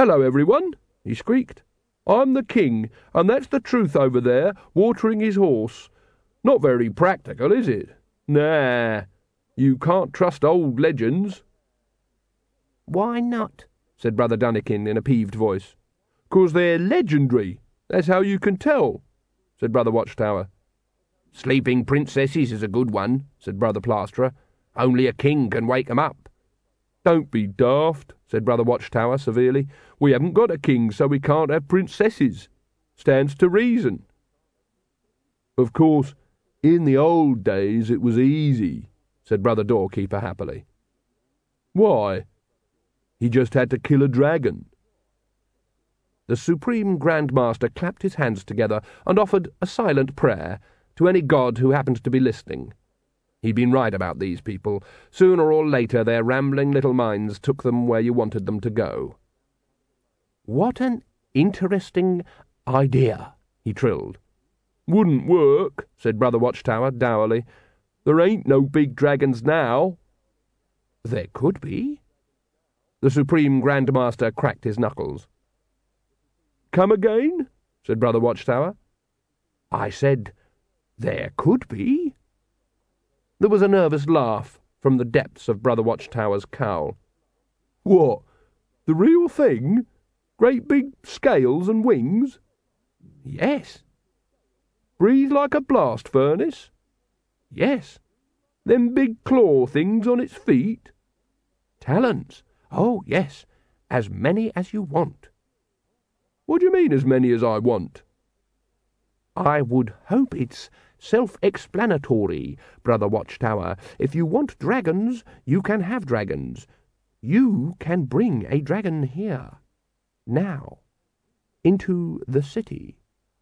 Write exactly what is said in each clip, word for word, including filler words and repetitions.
"Hello, everyone," he squeaked. "I'm the king, and that's the truth over there, watering his horse. Not very practical, is it? Nah, you can't trust old legends." "Why not?" said Brother Dunnikin in a peeved voice. "'Cause they're legendary. That's how you can tell," said Brother Watchtower. "Sleeping princesses is a good one," said Brother Plasterer. "Only a king can wake 'em up." "Don't be daft," said Brother Watchtower severely. "We haven't got a king, so we can't have princesses. Stands to reason." "Of course, in the old days it was easy," said Brother Doorkeeper happily. "Why?" "He just had to kill a dragon." The Supreme Grand Master clapped his hands together and offered a silent prayer to any god who happened to be listening. He'd been right about these people. Sooner or later their rambling little minds took them where you wanted them to go. "What an interesting idea," he trilled. "Wouldn't work," said Brother Watchtower dourly. "There ain't no big dragons now." "There could be." The Supreme Grand Master cracked his knuckles. "Come again?" said Brother Watchtower. "I said there could be." There was a nervous laugh from the depths of Brother Watchtower's cowl. "What, the real thing? Great big scales and wings?" "Yes." "Breathe like a blast furnace?" "Yes." "Them big claw things on its feet?" "Talons? Oh, yes, as many as you want." "What do you mean, as many as I want?" "I would hope it's self-explanatory, Brother Watchtower. If you want dragons, you can have dragons. You can bring a dragon here, now, into the city."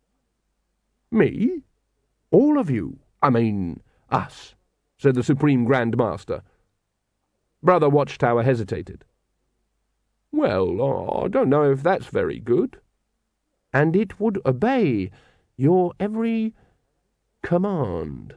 "Me?" "All of you. I mean, us," said the Supreme Grand Master. Brother Watchtower hesitated. "Well, I don't know if that's very good." "And it would obey your every command."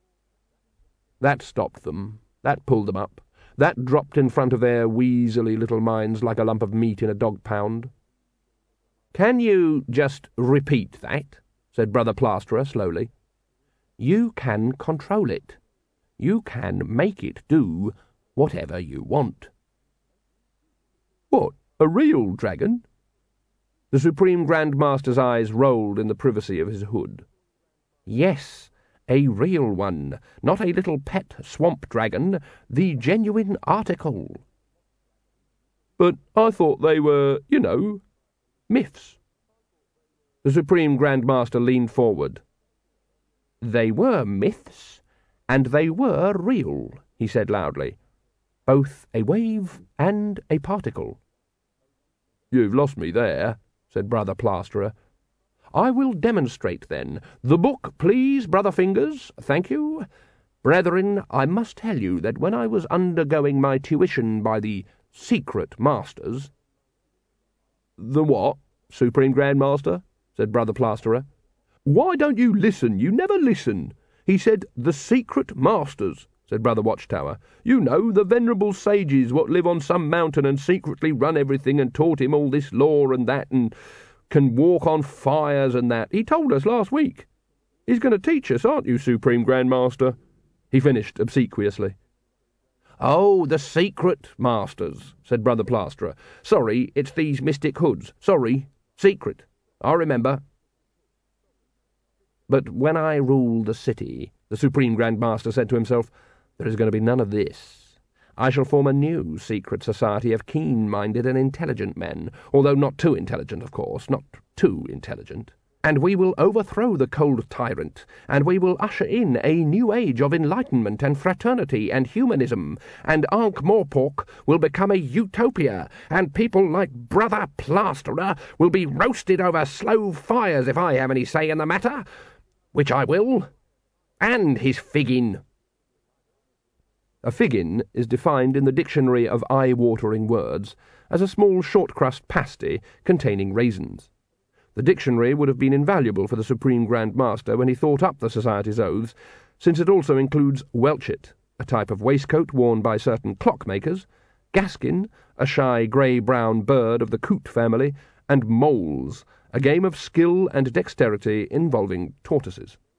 That stopped them. That pulled them up. That dropped in front of their weaselly little minds like a lump of meat in a dog-pound. "Can you just repeat that?" said Brother Plasterer slowly. "You can control it. You can make it do whatever you want." "What, a real dragon?" The Supreme Grand Master's eyes rolled in the privacy of his hood. "Yes, a real one, not a little pet swamp dragon, the genuine article." "But I thought they were, you know, myths." The Supreme Grand Master leaned forward. "They were myths, and they were real," he said loudly. "Both a wave and a particle." "You've lost me there," said Brother Plasterer. "I will demonstrate, then. The book, please, Brother Fingers. Thank you. Brethren, I must tell you that when I was undergoing my tuition by the secret masters—" "The what, Supreme Grand Master?" said Brother Plasterer. "Why don't you listen? You never listen. He said the secret masters," said Brother Watchtower. "You know, the venerable sages what live on some mountain and secretly run everything and taught him all this law and that and can walk on fires and that. He told us last week. He's going to teach us, aren't you, Supreme Grand Master?" he finished obsequiously. "Oh, the secret masters," said Brother Plasterer. "Sorry, it's these mystic hoods. Sorry. Secret. I remember." "But when I rule the city," the Supreme Grand Master said to himself, "there is going to be none of this. I shall form a new secret society of keen-minded and intelligent men, although not too intelligent, of course, not too intelligent. And we will overthrow the cold tyrant, and we will usher in a new age of enlightenment and fraternity and humanism, and Ankh-Morpork will become a utopia, and people like Brother Plasterer will be roasted over slow fires if I have any say in the matter, which I will, and his figgin." A figgin is defined in the Dictionary of Eye-Watering Words as a small short-crust pasty containing raisins. The dictionary would have been invaluable for the Supreme Grand Master when he thought up the Society's oaths, since it also includes welchet, a type of waistcoat worn by certain clockmakers, gaskin, a shy grey-brown bird of the coot family, and moles, a game of skill and dexterity involving tortoises.